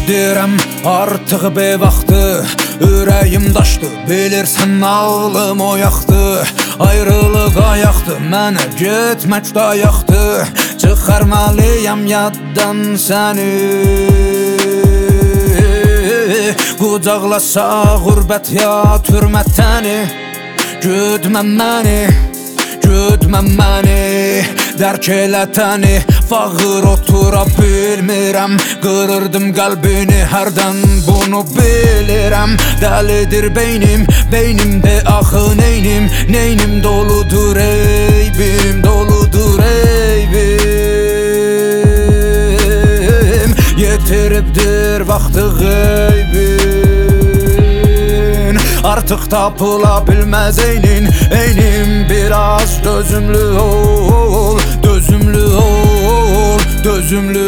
deyirəm artıq bevaxtı. Ürəyim daşdı, bilirsən ağlım oyaqdı. Ayrılıq ayaqdı, mənə getmək dayaqdı. Çıxarmalıyam yaddan səni. Qucaqlasa qürbət ya türmətəni. Güdmə məni, güdmə məni. Dərk elə təni, fağır otura bilmirəm. Qırırdım qəlbini, hərdən bunu bilirəm. Dəlidir beynim, beynimdə axı neynim. Neynim doludur eybim, doludur eybim. Yetiribdir vaxtı qeybin. Artıq tapıla bilməz eynin. Eynim biraz dözümlü ol, dözümlü ol, dözümlü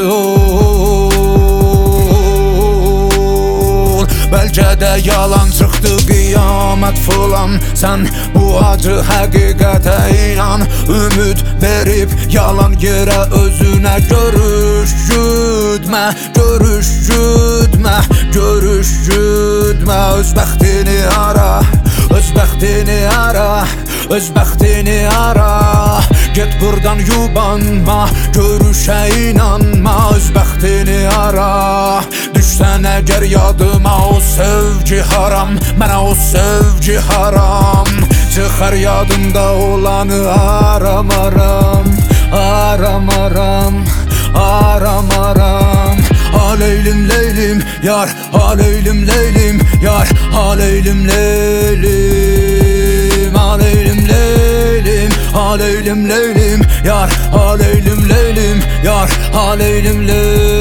ol. Bəlkə də yalan çıxdı qiyamət filan. Sən bu acı həqiqətə inan. Ümid verib yalan yerə özünə görüş güdmə, görüş güdmə, görüş güdmə. Öz bəxtini ara, öz bəxtini ara, öz bəxtini ara. Get burdan yubanma, görüşə inanma. Öz bəxtini ara. Düşsən əgər yadıma o sevgi haram, mənə o sevgi haram. Çıxar yadımda olanı aramaram, aramaram, aramaram. Ha leylim leylim yar, ha leylim leylim yar, ha leylim leylim, ha leylim leylim, ha leylim leylim yar, ha leylim leylim yar, ha leylim leylim.